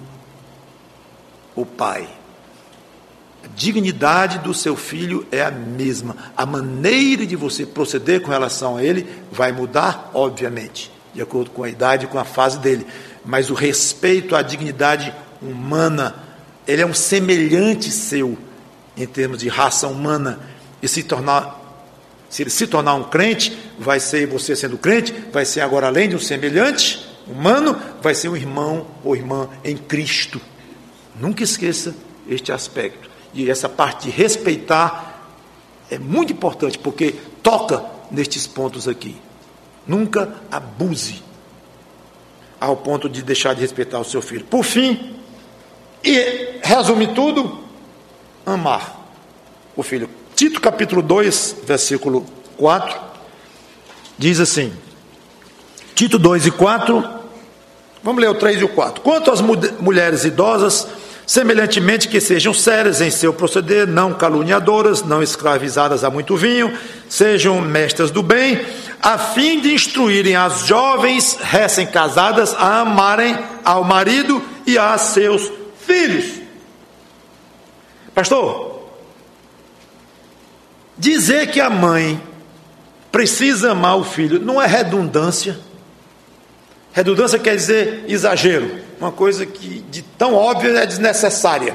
ou pai. A dignidade do seu filho é a mesma. A maneira de você proceder com relação a ele vai mudar, obviamente, de acordo com a idade e com a fase dele. Mas o respeito à dignidade humana, ele é um semelhante seu, em termos de raça humana. E se tornar, se ele se tornar um crente, vai ser, você sendo crente, vai ser agora, além de um semelhante humano, vai ser um irmão ou irmã em Cristo. Nunca esqueça este aspecto. E essa parte de respeitar é muito importante, porque toca nestes pontos aqui. Nunca abuse ao ponto de deixar de respeitar o seu filho. Por fim, e resume tudo, amar o filho. Tito capítulo dois, versículo quatro, diz assim, Tito dois e quatro, vamos ler o três e o quatro. Quanto às mulheres idosas, semelhantemente que sejam sérias em seu proceder, não caluniadoras, não escravizadas a muito vinho, sejam mestras do bem, a fim de instruírem as jovens recém-casadas a amarem ao marido e a seus filhos. Pastor, dizer que a mãe precisa amar o filho não é redundância. Redundância quer dizer exagero, uma coisa que de tão óbvia é desnecessária.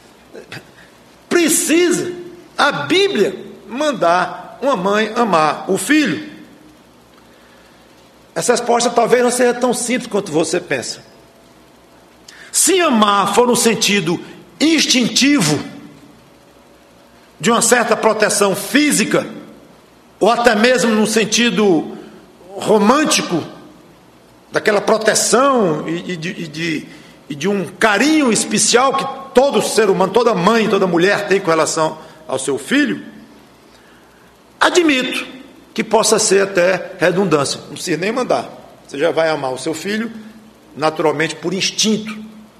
Precisa a Bíblia mandar uma mãe amar o filho? Essa resposta talvez não seja tão simples quanto você pensa. Se amar for no sentido instintivo, de uma certa proteção física, ou até mesmo no sentido romântico, daquela proteção e, e, de, e, de, e de um carinho especial que todo ser humano, toda mãe, toda mulher tem com relação ao seu filho, admito que possa ser até redundância, não precisa nem mandar, você já vai amar o seu filho naturalmente por instinto.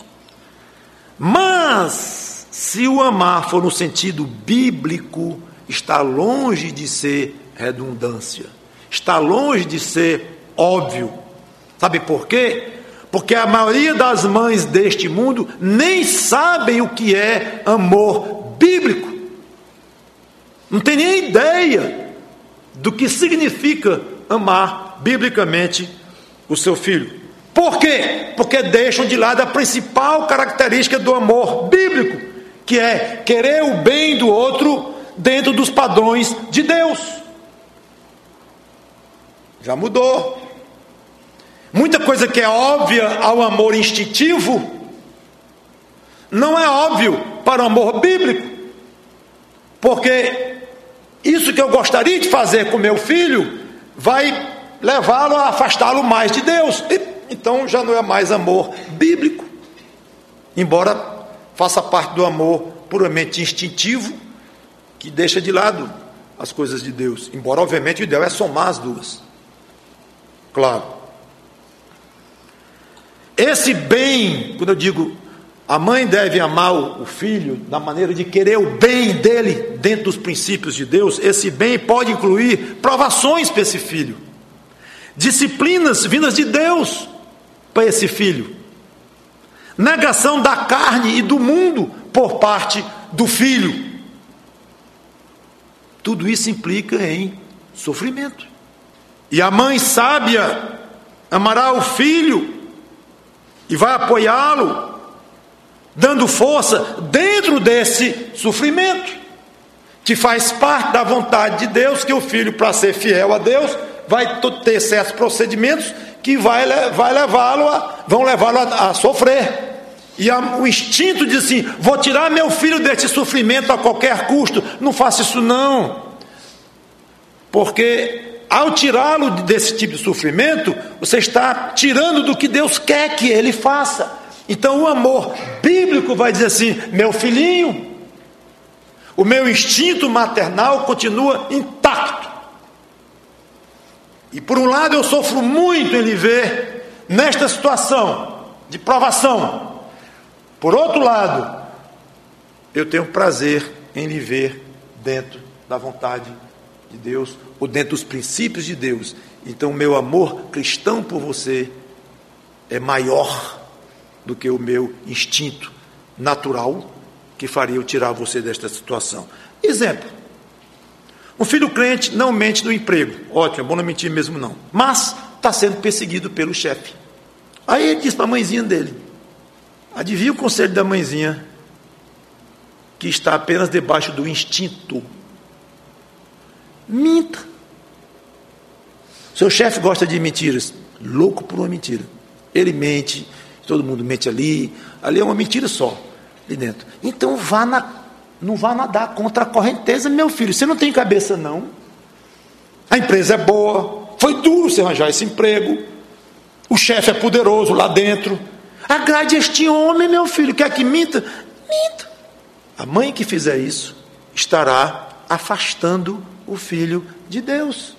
Mas se o amar for no sentido bíblico, está longe de ser redundância, está longe de ser óbvio. Sabe por quê? Porque a maioria das mães deste mundo nem sabem o que é amor bíblico, não tem nem ideia do que significa amar biblicamente o seu filho. Por quê? Porque deixam de lado a principal característica do amor bíblico, que é querer o bem do outro dentro dos padrões de Deus. Já mudou. Muita coisa que é óbvia ao amor instintivo não é óbvio para o amor bíblico, porque isso que eu gostaria de fazer com meu filho vai levá-lo a afastá-lo mais de Deus. Então já não é mais amor bíblico, embora faça parte do amor puramente instintivo, que deixa de lado as coisas de Deus, embora obviamente o ideal é somar as duas, claro. Esse bem, quando eu digo a mãe deve amar o filho na maneira de querer o bem dele dentro dos princípios de Deus, esse bem pode incluir provações para esse filho, disciplinas vindas de Deus para esse filho, negação da carne e do mundo por parte do filho. Tudo isso implica em sofrimento. E a mãe sábia amará o filho e vai apoiá-lo, dando força dentro desse sofrimento, que faz parte da vontade de Deus, que o filho, para ser fiel a Deus, vai ter certos procedimentos que vai, vai levá-lo a, vão levá-lo a, a sofrer. E a, o instinto diz assim: vou tirar meu filho desse sofrimento a qualquer custo. Não faça isso não, porque ao tirá-lo desse tipo de sofrimento, você está tirando do que Deus quer que ele faça. Então o amor bíblico vai dizer assim: meu filhinho, o meu instinto maternal continua intacto. E por um lado eu sofro muito em lhe ver nesta situação de provação. Por outro lado, eu tenho prazer em lhe ver dentro da vontade de Deus, ou dentro dos princípios de Deus. Então o meu amor cristão por você é maior do que o meu instinto natural que faria eu tirar você desta situação. Exemplo: um filho crente não mente no emprego, ótimo, é bom não mentir mesmo não, mas está sendo perseguido pelo chefe. Aí ele diz para a mãezinha dele: adivinha o conselho da mãezinha, que está apenas debaixo do instinto? Minta. Seu chefe gosta de mentiras, louco por uma mentira, ele mente, todo mundo mente ali, ali é uma mentira só, ali dentro. Então vá na, não vá nadar contra a correnteza, meu filho, você não tem cabeça não, a empresa é boa, foi duro você arranjar esse emprego, o chefe é poderoso lá dentro, agrade este homem, meu filho, quer que minta? Minta. A mãe que fizer isso estará afastando o filho de Deus.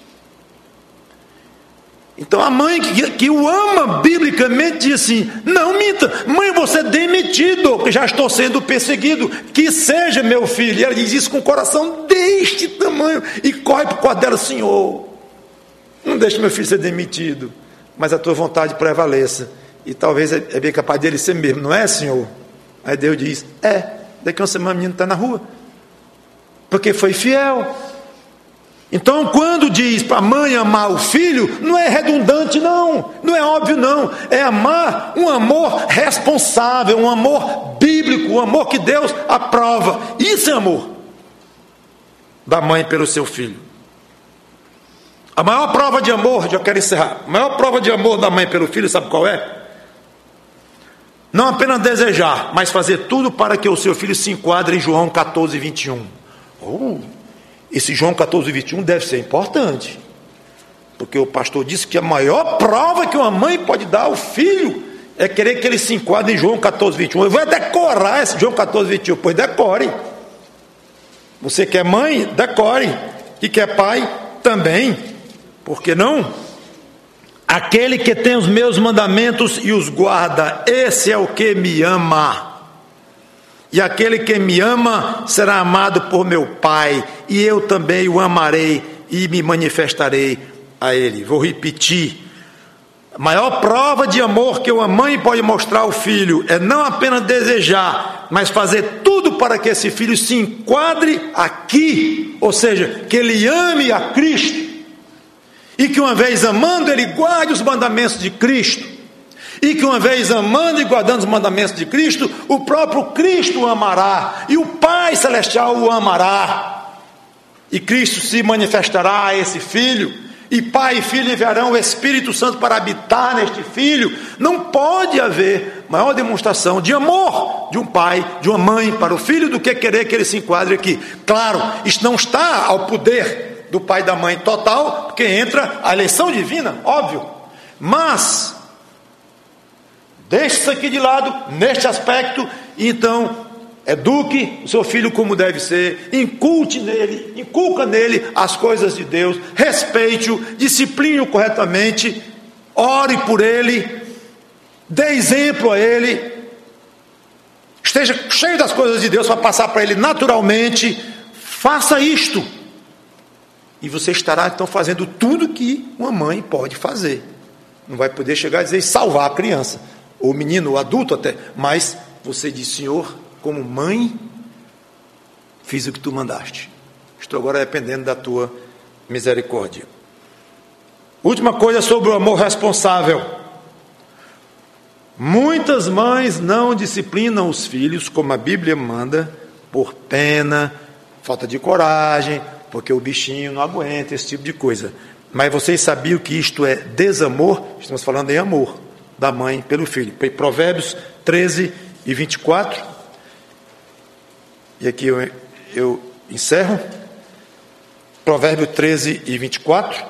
Então a mãe que, que o ama biblicamente diz assim: não minta, mãe, você é demitido, porque já estou sendo perseguido, que seja meu filho. E ela diz isso com o coração deste tamanho e corre para o quarto dela: Senhor, não deixe meu filho ser demitido, mas a tua vontade prevaleça. E talvez é, é bem capaz dele ser mesmo, não é, Senhor? Aí Deus diz: é, daqui a uma semana o menino está na rua, porque foi fiel. Então quando diz para a mãe amar o filho, não é redundante não, não é óbvio não, é amar um amor responsável, um amor bíblico, um amor que Deus aprova. Isso é amor da mãe pelo seu filho. A maior prova de amor, já quero encerrar, a maior prova de amor da mãe pelo filho, sabe qual é? Não apenas desejar, mas fazer tudo para que o seu filho se enquadre em João catorze, vinte e um. Oh, esse João catorze, vinte e um deve ser importante, porque o pastor disse que a maior prova que uma mãe pode dar ao filho é querer que ele se enquadre em João catorze, vinte e um. Eu vou decorar esse João catorze, vinte e um, pois decore. Você que é mãe, decore. E que é pai, também. Por que não? Aquele que tem os meus mandamentos e os guarda, esse é o que me ama. E aquele que me ama será amado por meu Pai, e eu também o amarei e me manifestarei a ele. Vou repetir. A maior prova de amor que uma mãe pode mostrar ao filho é não apenas desejar, mas fazer tudo para que esse filho se enquadre aqui, ou seja, que ele ame a Cristo, e que uma vez amando ele guarde os mandamentos de Cristo, e que uma vez amando e guardando os mandamentos de Cristo, o próprio Cristo o amará, e o Pai Celestial o amará, e Cristo se manifestará a esse filho, e pai e filho enviarão o Espírito Santo para habitar neste filho. Não pode haver maior demonstração de amor de um pai, de uma mãe para o filho, do que querer que ele se enquadre aqui. Claro, isto não está ao poder do pai e da mãe total, porque entra a eleição divina, óbvio. Mas deixe isso aqui de lado, neste aspecto, e então eduque o seu filho como deve ser, inculte nele, inculca nele as coisas de Deus, respeite-o, discipline-o corretamente, ore por ele, dê exemplo a ele, esteja cheio das coisas de Deus para passar para ele naturalmente. Faça isto, e você estará então fazendo tudo que uma mãe pode fazer. Não vai poder chegar a dizer salvar a criança, ou o menino, ou o adulto até, mas você diz: Senhor, como mãe, fiz o que tu mandaste, estou agora dependendo da tua misericórdia. Última coisa sobre o amor responsável. Muitas mães não disciplinam os filhos como a Bíblia manda, por pena, falta de coragem, porque o bichinho não aguenta, esse tipo de coisa. Mas vocês sabiam que isto é desamor? Estamos falando em amor da mãe pelo filho. Provérbios treze e vinte e quatro. E aqui eu, eu encerro. Provérbio treze e vinte e quatro.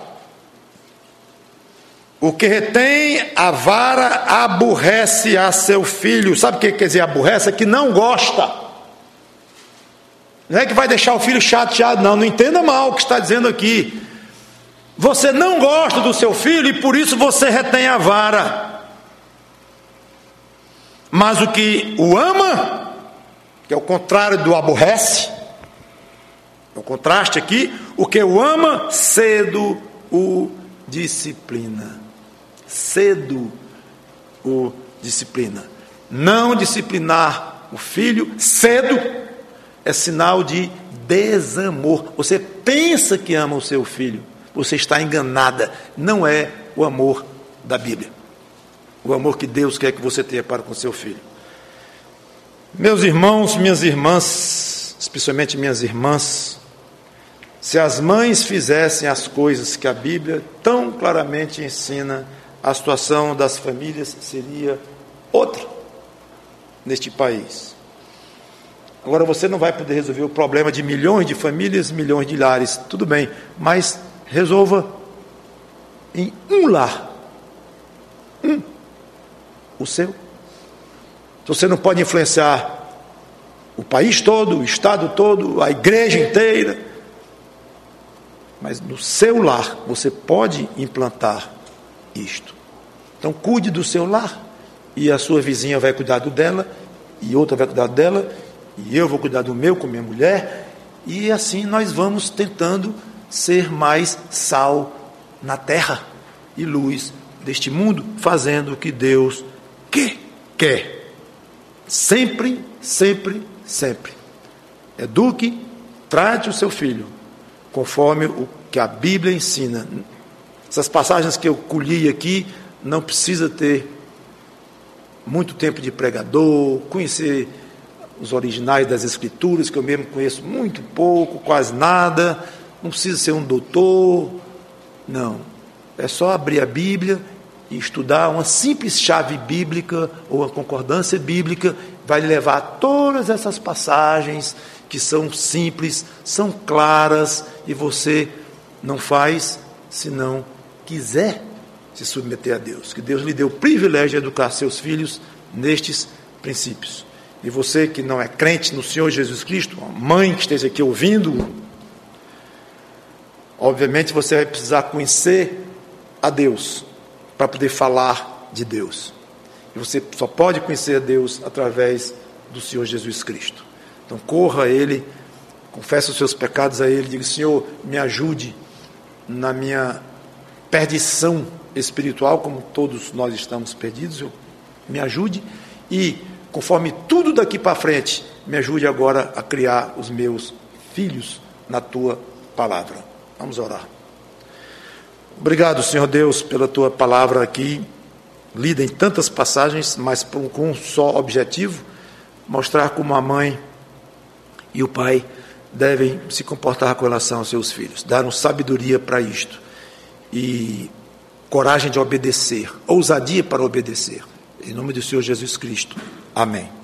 O que retém a vara aborrece a seu filho. Sabe o que quer dizer aborrece? É que não gosta. Não é que vai deixar o filho chateado, não. Não entenda mal o que está dizendo aqui. Você não gosta do seu filho e por isso você retém a vara. Mas o que o ama, que é o contrário do aborrece, é o contraste aqui, o que o ama, cedo o disciplina. Cedo o disciplina. Não disciplinar o filho cedo é sinal de desamor. Você pensa que ama o seu filho, você está enganada. Não é o amor da Bíblia, o amor que Deus quer que você tenha para com seu filho. Meus irmãos, minhas irmãs, especialmente minhas irmãs, se as mães fizessem as coisas que a Bíblia tão claramente ensina, a situação das famílias seria outra neste país. Agora, você não vai poder resolver o problema de milhões de famílias, milhões de lares, tudo bem, mas resolva em um lar, um, o seu. Você não pode influenciar o país todo, o estado todo, a igreja inteira, mas no seu lar você pode implantar isto. Então cuide do seu lar, e a sua vizinha vai cuidar do dela, e outra vai cuidar dela, e eu vou cuidar do meu com minha mulher, e assim nós vamos tentando ser mais sal na terra e luz deste mundo, fazendo o que Deus quer. quer. Sempre, sempre, sempre. Eduque, trate o seu filho conforme o que a Bíblia ensina. Essas passagens que eu colhi aqui, não precisa ter muito tempo de pregador, conhecer os originais das Escrituras, que eu mesmo conheço muito pouco, quase nada, não precisa ser um doutor, não. É só abrir a Bíblia e estudar uma simples chave bíblica ou uma concordância bíblica, vai levar a todas essas passagens que são simples, são claras, e você não faz se não quiser se submeter a Deus. Que Deus lhe deu o privilégio de educar seus filhos nestes princípios. E você que não é crente no Senhor Jesus Cristo, a mãe que esteja aqui ouvindo, obviamente você vai precisar conhecer a Deus para poder falar de Deus. E você só pode conhecer a Deus através do Senhor Jesus Cristo. Então corra a Ele, confesse os seus pecados a Ele, diga: Senhor, me ajude na minha perdição espiritual, como todos nós estamos perdidos, eu, me ajude, e conforme tudo daqui para frente, me ajude agora a criar os meus filhos na Tua palavra. Vamos orar. Obrigado, Senhor Deus, pela Tua palavra aqui, lida em tantas passagens, mas com um só objetivo: mostrar como a mãe e o pai devem se comportar com relação aos seus filhos. Dar sabedoria para isto. E coragem de obedecer, ousadia para obedecer. Em nome do Senhor Jesus Cristo. Amém.